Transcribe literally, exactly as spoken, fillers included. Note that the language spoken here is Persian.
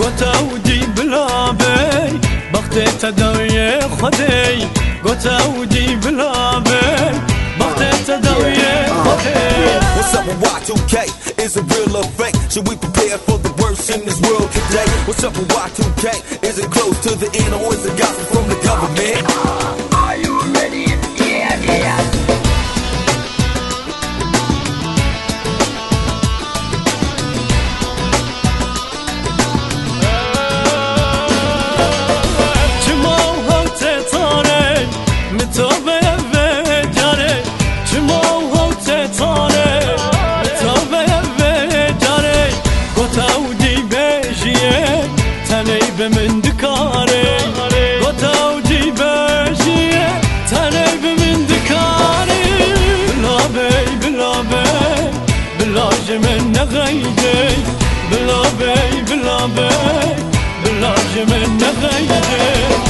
قطعودي بلا بي بختي تداوي خدي قطعودي بلا بي بختي تداوي خدي. What's up with Y two K? Is it real or fake? Should we prepare for the worst in this world today? What's up with Y two K? Is it close to the end or is it gospel from the government? Are you ready? Yeah, yeah. من دكاري قطعودي باشية تنيب من دكاري بلا بي بلا بي بلا جمن نغيدي بلا بي بلا بي بلا جمن نغيدي.